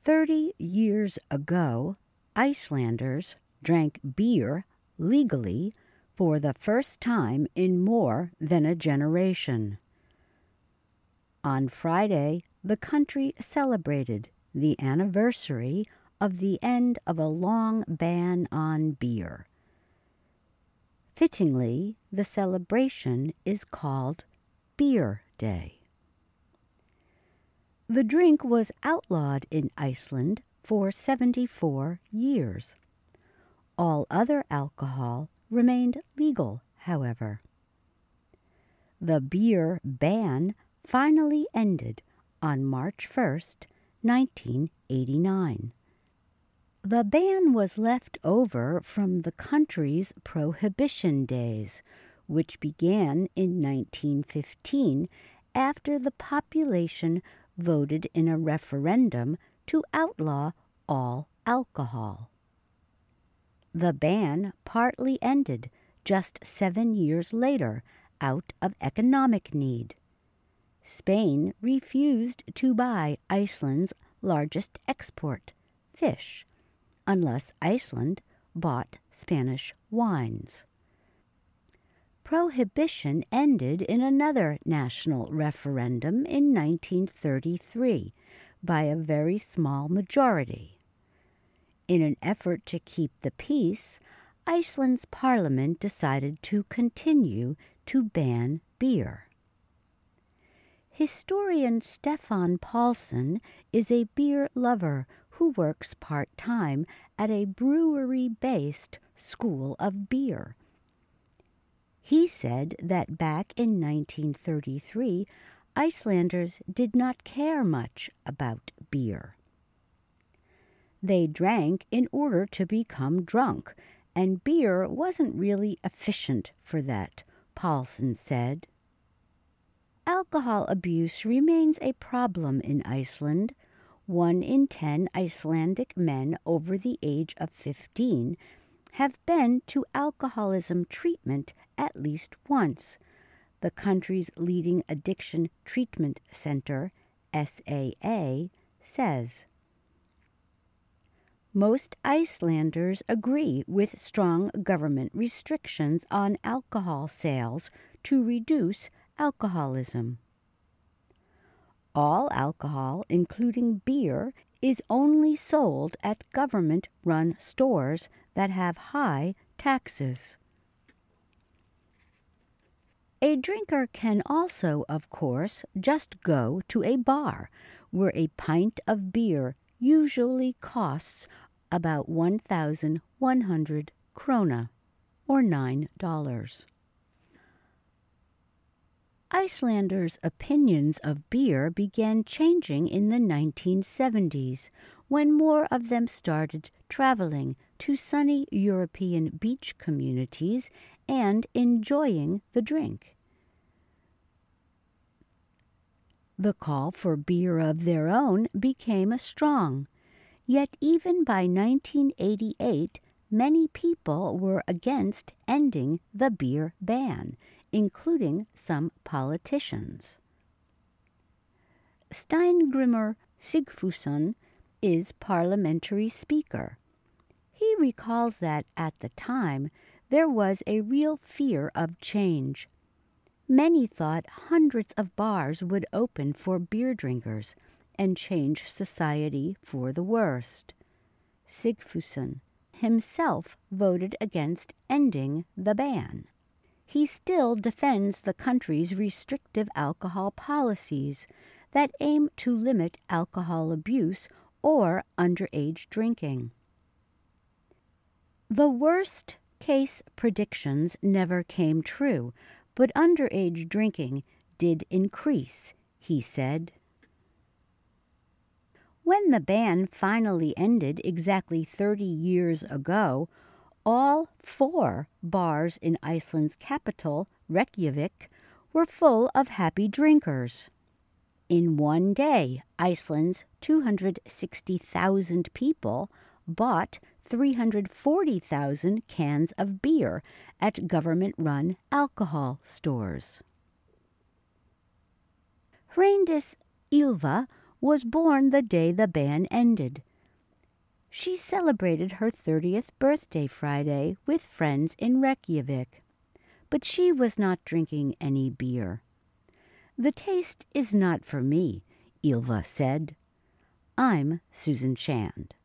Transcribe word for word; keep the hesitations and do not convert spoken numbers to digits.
Thirty years ago, Icelanders drank beer legally for the first time in more than a generation. On Friday, the country celebrated the anniversary of the end of a long ban on beer. Fittingly, the celebration is called Beer Day. The drink was outlawed in Iceland for seventy-four years. All other alcohol remained legal, however. The beer ban finally ended on March first, nineteen eighty-nine. The ban was left over from the country's Prohibition days, which began in nineteen fifteen after the population voted in a referendum to outlaw all alcohol. The ban partly ended just seven years later out of economic need. Spain refused to buy Iceland's largest export, fish, unless Iceland bought Spanish wines. Prohibition ended in another national referendum in nineteen thirty-three by a very small majority. In an effort to keep the peace, Iceland's parliament decided to continue to ban beer. Historian Stefán Pálsson is a beer lover who works part-time at a brewery-based school of beer. He said that back in nineteen thirty-three, Icelanders did not care much about beer. They drank in order to become drunk, and beer wasn't really efficient for that, Pálsson said. Alcohol abuse remains a problem in Iceland. One in ten Icelandic men over the age of fifteen have been to alcoholism treatment at least once. The country's leading addiction treatment center, S A A, says. Most Icelanders agree with strong government restrictions on alcohol sales to reduce alcoholism. All alcohol, including beer, is only sold at government-run stores that have high taxes. A drinker can also, of course, just go to a bar where a pint of beer usually costs about one thousand one hundred krona, or nine dollars. Icelanders' opinions of beer began changing in the nineteen seventies, when more of them started traveling to sunny European beach communities and enjoying the drink. The call for beer of their own became strong, yet even by nineteen eighty-eight, many people were against ending the beer ban, including some politicians. Steingrimur Sigfússon is parliamentary speaker. He recalls that at the time there was a real fear of change. Many thought hundreds of bars would open for beer drinkers and change society for the worst. Sigfússon himself voted against ending the ban. He still defends the country's restrictive alcohol policies that aim to limit alcohol abuse or underage drinking. The worst case predictions never came true, but underage drinking did increase, he said. When the ban finally ended exactly thirty years ago, all four bars in Iceland's capital, Reykjavik, were full of happy drinkers. In one day, Iceland's two hundred sixty thousand people bought three hundred forty thousand cans of beer at government-run alcohol stores. Hreindis Ylva was born the day the ban ended. She celebrated her thirtieth birthday Friday with friends in Reykjavik, but she was not drinking any beer. "The taste is not for me," Ylva said. "I'm Susan Shand."